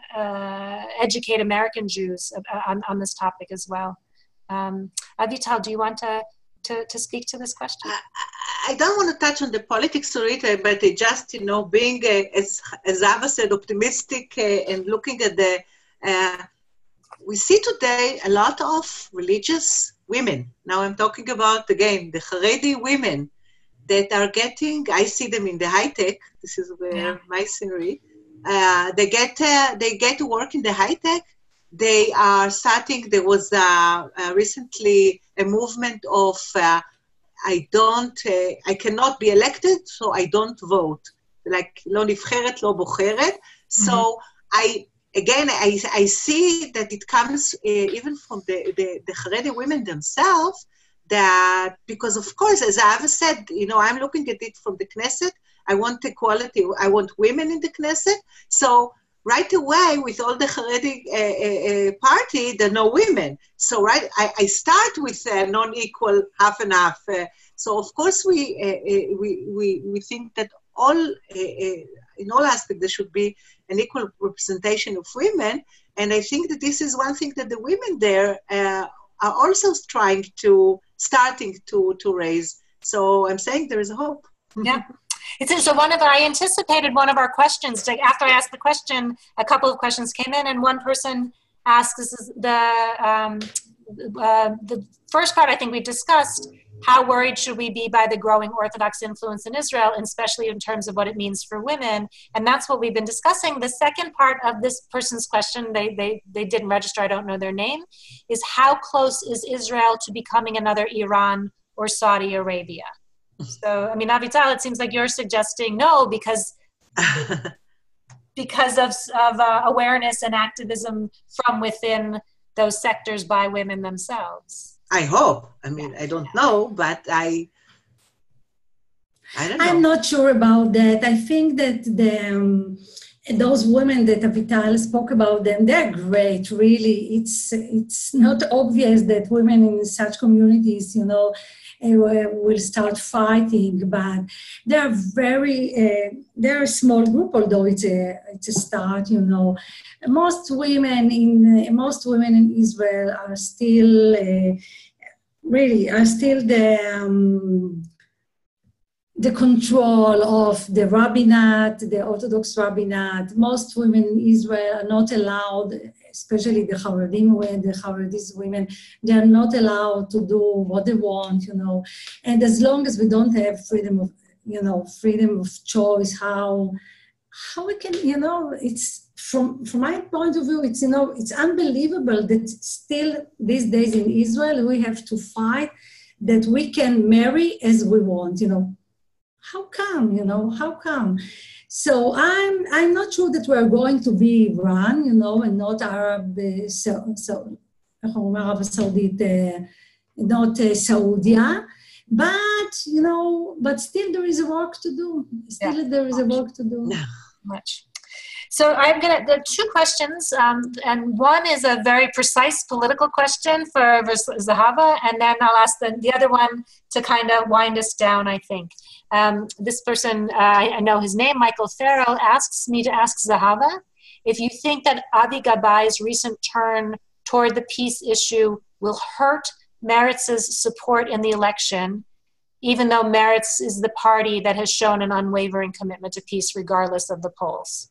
uh, educate American Jews on, on this topic as well. Um, Avital, do you want to, to, to speak to this question? I, I don't want to touch on the politics of it, but it just, you know, being, uh, as, as Ava said, optimistic uh, and looking at the, uh, we see today a lot of religious women. Now I'm talking about, again, the Haredi women that are getting, I see them in the high tech, this is where yeah. my scenery, uh, they get uh, they get to work in the high tech. They are starting, there was uh, uh, recently a movement of, uh, I don't, uh, I cannot be elected, so I don't vote. Like, לא נבחרת, לא בוחרת. So mm-hmm. I, again, I, I see that it comes uh, even from the, the, the Haredi women themselves, that, because of course, as Ava said, you know, I'm looking at it from the Knesset. I want equality, I want women in the Knesset. So, right away, with all the Haredi uh, uh, party, there are no women. So, right, I, I start with uh, non-equal, half and half. Uh, so, of course, we, uh, uh, we we we think that all uh, uh, in all aspects there should be an equal representation of women. And I think that this is one thing that the women there uh, are also trying to starting to to raise. So, I'm saying there is hope. Yeah. It's so one of I anticipated one of our questions. Like after I asked the question, a couple of questions came in, and one person asked, "This is the um, uh, the first part. I think we discussed how worried should we be by the growing Orthodox influence in Israel, and especially in terms of what it means for women." And that's what we've been discussing. The second part of this person's question, they they they didn't register. I don't know their name. Is how close is Israel to becoming another Iran or Saudi Arabia? So, I mean, Avital, it seems like you're suggesting no, because because of, of uh, awareness and activism from within those sectors by women themselves. I hope. I mean, I don't know, but I, I don't know. I'm not sure about that. I think that the um, those women that Avital spoke about them, they're great, really. It's it's not obvious that women in such communities, you know, uh, will start fighting, but they're very, uh, they're a small group, although it's a, it's a start, you know. Most women in, most women in Israel are still, uh, really, are still the, um, the control of the rabbinate, the Orthodox rabbinate. Most women in Israel are not allowed, especially the Haredim women, the Haredis women, they are not allowed to do what they want, you know. And as long as we don't have freedom of, you know, freedom of choice, how, how we can, you know, it's, from, from my point of view, it's, you know, it's unbelievable that still these days in Israel, we have to fight that we can marry as we want, you know. How come, you know, how come? So I'm I'm not sure that we're going to be Iran, you know, and not Arab, uh, so, so, Arab Saudi, uh, not uh, Saudi, but, you know, but still there is a work to do. Still yeah. there is a work to do. Yeah. Much. So I'm gonna, there are two questions, um, and one is a very precise political question for Zahava, and then I'll ask the, the other one to kind of wind us down, I think. Um, this person, uh, I know his name, Michael Farrell, asks me to ask Zahava if you think that Avi Gabai's recent turn toward the peace issue will hurt Meritz's support in the election, even though Meretz is the party that has shown an unwavering commitment to peace regardless of the polls.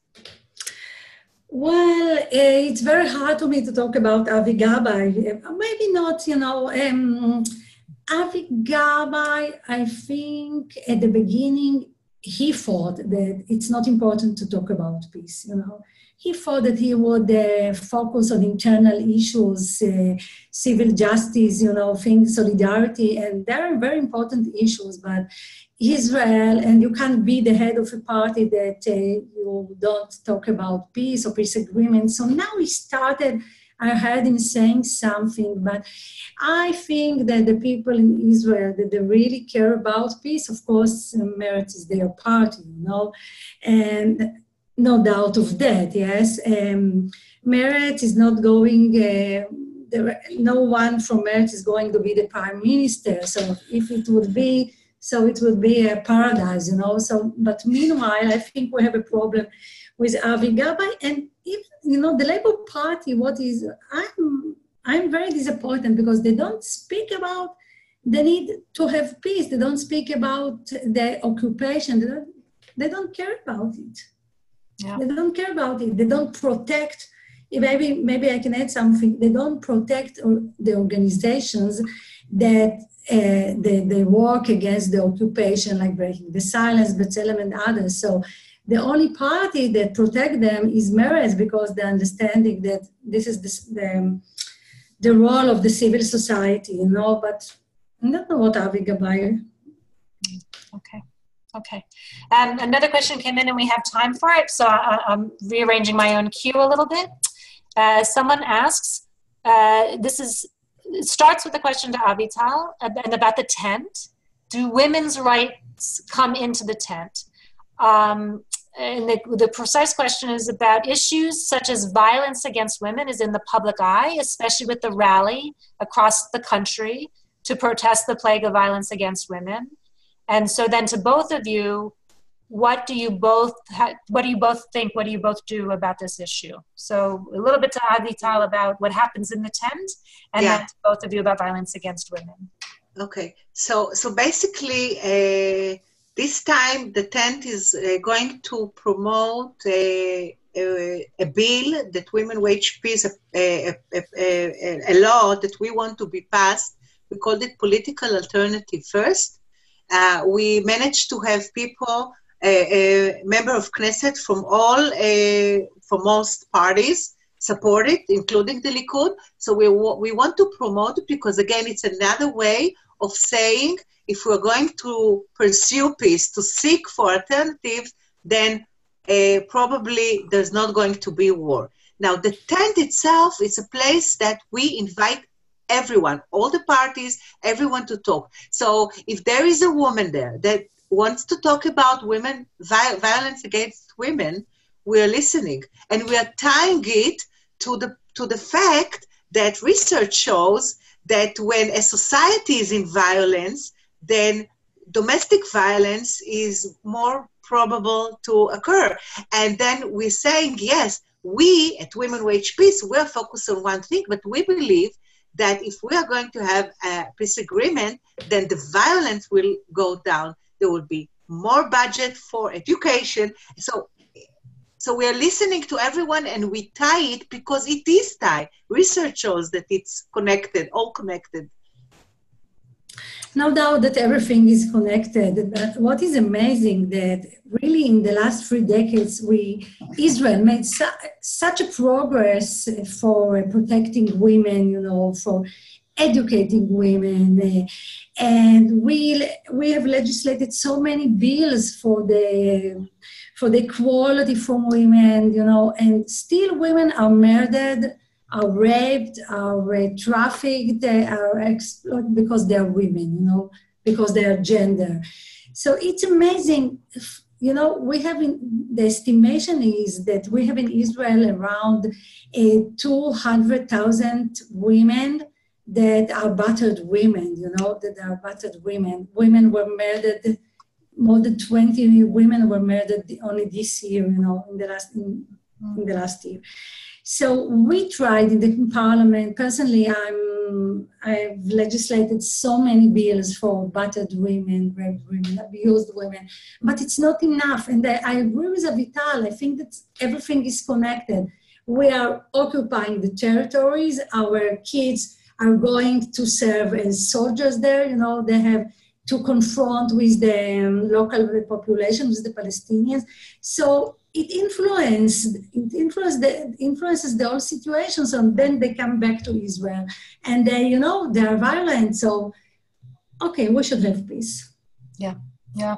Well, uh, it's very hard for me to talk about Avi Gabai. Maybe not, you know. Um, Avi Gabai, I think at the beginning, he thought that it's not important to talk about peace, you know. He thought that he would uh, focus on internal issues, uh, civil justice, you know, things, solidarity, and there are very important issues, but Israel, and you can't be the head of a party that uh, you don't talk about peace or peace agreement. So now he started, I heard him saying something, but I think that the people in Israel, that they really care about peace, of course, Meretz is their party, you know, and no doubt of that, yes. Um, Meretz is not going, uh, there, no one from Meretz is going to be the prime minister, so if it would be, so it would be a paradise, you know. So, but meanwhile, I think we have a problem with Avi Gabai, and if, you know, the Labour Party, what is, I'm, I'm very disappointed because they don't speak about the need to have peace. They don't speak about the occupation. They don't, they don't care about it. Yeah. They don't care about it. They don't protect. Maybe, maybe I can add something. They don't protect the organizations that Uh, they, they work against the occupation, like Breaking the Silence, B'Tselem, and others. So the only party that protect them is Meretz, because they're understanding that this is the, the, the role of the civil society, you know, but I don't know what Avi Gabai. Okay, okay. Um, another question came in and we have time for it, so I, I'm rearranging my own queue a little bit. Uh, someone asks, uh, this is, it starts with a question to Avital and about the tent. Do women's rights come into the tent? Um, and the, the precise question is about issues such as violence against women is in the public eye, especially with the rally across the country to protest the plague of violence against women. And so then to both of you, what do you both ha- what do you both think? What do you both do about this issue? So a little bit to Avital about what happens in the tent, and yeah. then to both of you about violence against women. Okay, so so basically, uh, this time the tent is uh, going to promote a, a, a bill that Women Wage Peace, a, a, a, a, a law that we want to be passed. We called it Political Alternative First. Uh, we managed to have people. A, a member of Knesset from all, uh, from most parties support it, including the Likud. So we, we want to promote it because, again, it's another way of saying if we're going to pursue peace, to seek for alternatives, then uh, probably there's not going to be war. Now, the tent itself is a place that we invite everyone, all the parties, everyone to talk. So if there is a woman there that wants to talk about women, vi- violence against women, we are listening. And we are tying it to the, to the fact that research shows that when a society is in violence, then domestic violence is more probable to occur. And then we're saying, yes, we at Women Wage Peace, we're focused on one thing, but we believe that if we are going to have a peace agreement, then the violence will go down. There will be more budget for education. So, so we are listening to everyone and we tie it because it is tied. Research shows that it's connected, all connected. No doubt that everything is connected. But what is amazing that really in the last three decades, we Israel made su- such a progress for protecting women, you know, for educating women, uh, and we we have legislated so many bills for the for the equality for women, you know, and still women are murdered, are raped, are uh, trafficked, they are exploited because they are women, you know, because they are gender. So it's amazing. You know, we have in, the estimation is that we have in Israel around uh, two hundred thousand women that are battered women, you know, that are battered women. Women were murdered, more than twenty women were murdered only this year, you know, in the last, in, in the last year. So we tried in the parliament, personally, I'm, I've legislated so many bills for battered women, raped women, abused women, but it's not enough. And I, I agree with Avital, I think that everything is connected. We are occupying the territories, our kids are going to serve as soldiers there, you know, they have to confront with the um, local population, with the Palestinians. So it influenced, it influenced the, influences the whole situations, and then they come back to Israel. And they, you know, they are violent, so, okay, we should have peace. Yeah, yeah.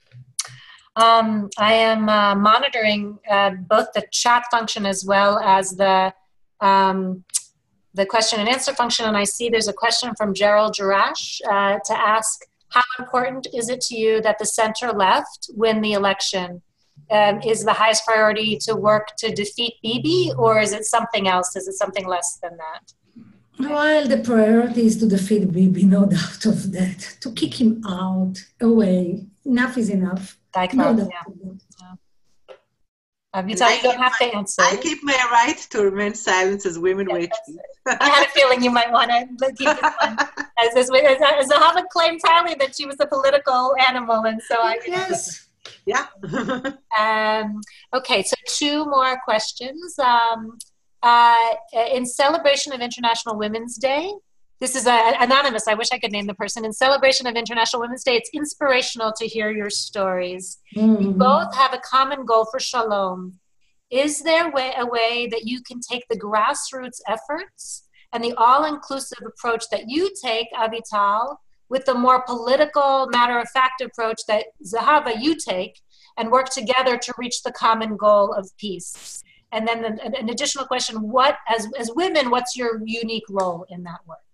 Um, I am uh, monitoring uh, both the chat function as well as the um, the question and answer function, and I see there's a question from Gerald Jarash uh, to ask, how important is it to you that the center left win the election? Um, is the highest priority to work to defeat Bibi, or is it something else? Is it something less than that? Well, the priority is to defeat Bibi, no doubt of that. To kick him out, away. Enough is enough. Like no that, doubt yeah. of that. Yeah. Um, you, you don't have my, to answer. I keep my right to remain silent as Women Wage Peace. I had a feeling you might want to keep this one. As, this, as, as Zahava claimed proudly that she was a political animal, and so I... Yes. Yeah. um, okay, so two more questions. Um, uh, in celebration of International Women's Day, this is a, anonymous, I wish I could name the person. In celebration of International Women's Day, it's inspirational to hear your stories. Mm-hmm. You both have a common goal for shalom. Is there way, a way that you can take the grassroots efforts and the all-inclusive approach that you take, Avital, with the more political, matter-of-fact approach that Zahava, you take, and work together to reach the common goal of peace? And then an, an additional question, what, as, as women, what's your unique role in that work?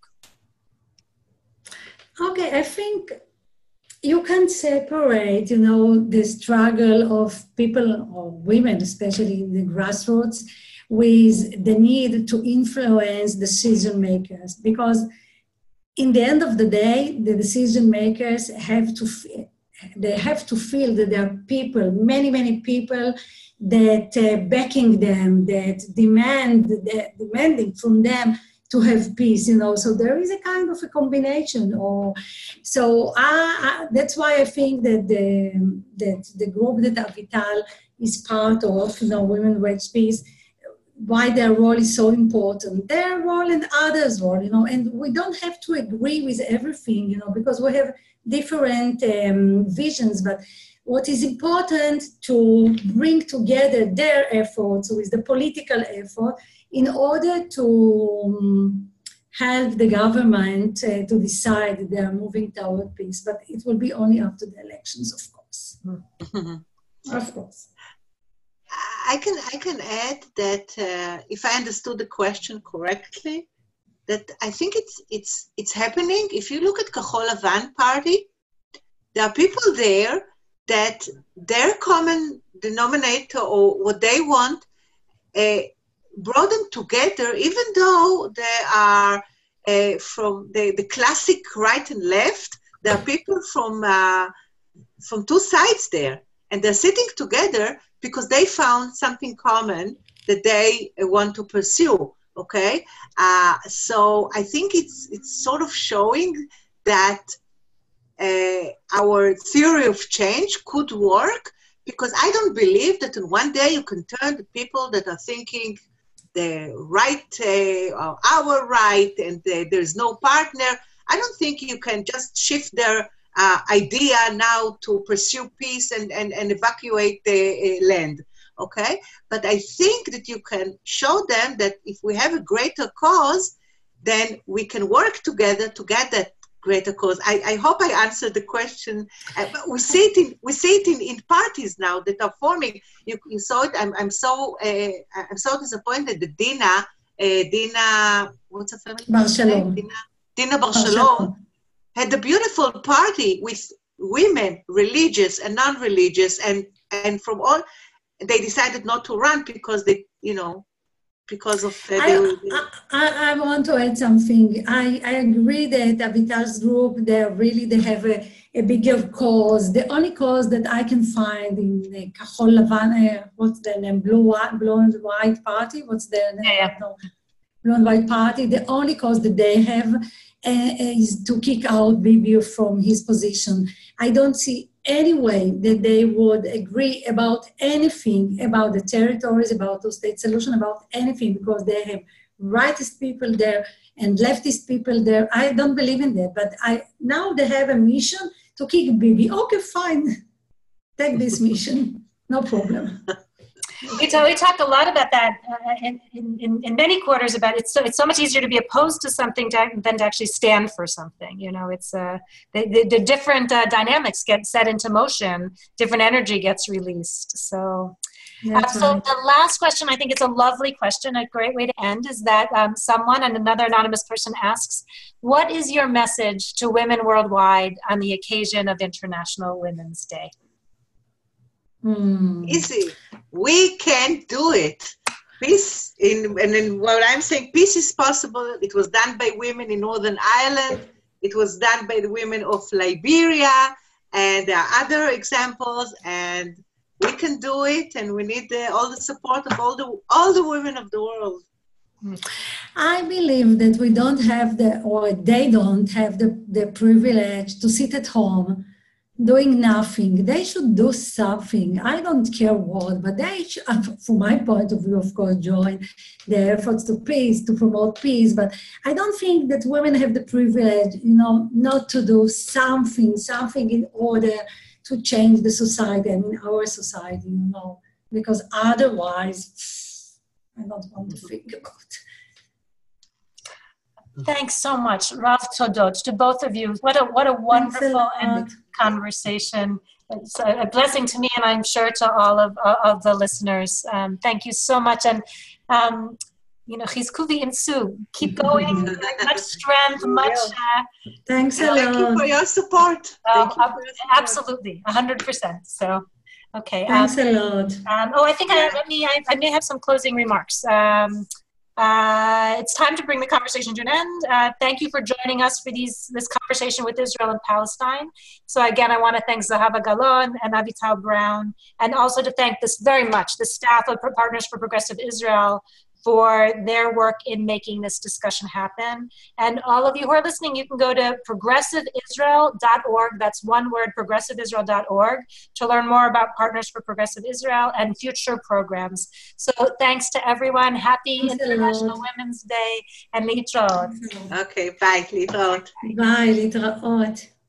Okay, I think you can separate, you know, the struggle of people, or women, especially in the grassroots, with the need to influence decision makers. Because in the end of the day, the decision makers have to, they have to feel that there are people, many, many people that uh, backing them, that demand, that demanding from them to have peace, you know. So there is a kind of a combination. Or so I, I, that's why I think that the that the group that Avital is part of, you know, Women Wage Peace, why their role is so important. Their role and others' role, you know, and we don't have to agree with everything, you know, because we have different um, visions. But what is important to bring together their efforts with the political effort in order to um, help the government uh, to decide that they are moving toward peace. But it will be only after the elections, of course. Mm-hmm. Of course. I can I can add that uh, if I understood the question correctly, that I think it's it's it's happening. If you look at Kahol Lavan Party, there are people there that their common denominator or what they want uh, brought them together, even though they are uh, from the, the classic right and left. There are people from uh, from two sides there, and they're sitting together because they found something common that they uh, want to pursue. Okay, uh, so I think it's it's sort of showing that uh, our theory of change could work, because I don't believe that in one day you can turn the people that are thinking the right uh, or our right and uh, there's no partner. I don't think you can just shift their uh, idea now to pursue peace and, and, and evacuate the uh, land. Okay, but I think that you can show them that if we have a greater cause, then we can work together to get that greater cause. I, I hope I answered the question. Uh, but we see it in we see it in, in parties now that are forming. You, you saw it. I'm I'm so uh, I'm so disappointed that Dina uh, Dina what's her family name? Dina Dina Bar Shalom had a beautiful party with women, religious and non-religious, and and from all. They decided not to run because they, you know, because of. Uh, I, they, I, I want to add something. I, I agree that Avital's group, they really they have a, a bigger cause. The only cause that I can find in the Kahol Lavan, uh, what's the name, blue white, blue and white party. What's the name? Yeah. No, blue and white party. The only cause that they have uh, is to kick out Bibi from his position. I don't see any way that they would agree about anything about the territories, about the state solution, about anything, because they have rightist people there and leftist people there. I don't believe in that, but I now they have a mission to kick Bibi. Okay, fine. Take this mission. No problem. We, t- we talked a lot about that uh, in, in, in many quarters about it. So it's so much easier to be opposed to something to, than to actually stand for something. You know, it's uh, the, the, the different uh, dynamics get set into motion, different energy gets released. So, uh, so right. The last question, I think it's a lovely question, a great way to end, is that um, someone, and another anonymous person asks, what is your message to women worldwide on the occasion of International Women's Day? Hmm. Easy. We can do it. Peace, in, and in what I'm saying, peace is possible. It was done by women in Northern Ireland. It was done by the women of Liberia, and there are other examples, and we can do it, and we need the, all the support of all the all the women of the world. I believe that we don't have the, or they don't have the, the privilege to sit at home doing nothing. They should do something. I don't care what, but they should, from my point of view, of course, join the efforts to peace, to promote peace. But I don't think that women have the privilege, you know, not to do something, something in order to change the society, I mean, our society, you know, because otherwise, I don't want to think about it. Thanks so much, Rav Todot, to both of you. What a what a wonderful and conversation. It's a, a blessing to me, and I'm sure to all of uh, of the listeners. Um, thank you so much, and um, you know, Chizku v'imtzu. Keep going. Much strength. Much. Uh, Thanks a lot. Thank you for your support. Uh, Thank you for your support. Absolutely, a hundred percent. So, okay. Thanks um, a lot. Um, oh, I think I, let me. I, I may have some closing remarks. Um, Uh, it's time to bring the conversation to an end. Uh, thank you for joining us for these this conversation with Israel and Palestine. So again, I want to thank Zahava Galon and Avital Brown, and also to thank this very much the staff of Partners for Progressive Israel for their work in making this discussion happen. And all of you who are listening, you can go to progressive israel dot org. That's one word, progressive israel dot org, to learn more about Partners for Progressive Israel and future programs. So thanks to everyone. Happy Thanks International Women's Day, and Litrot. Okay, bye. Litrot. Bye, Litraot.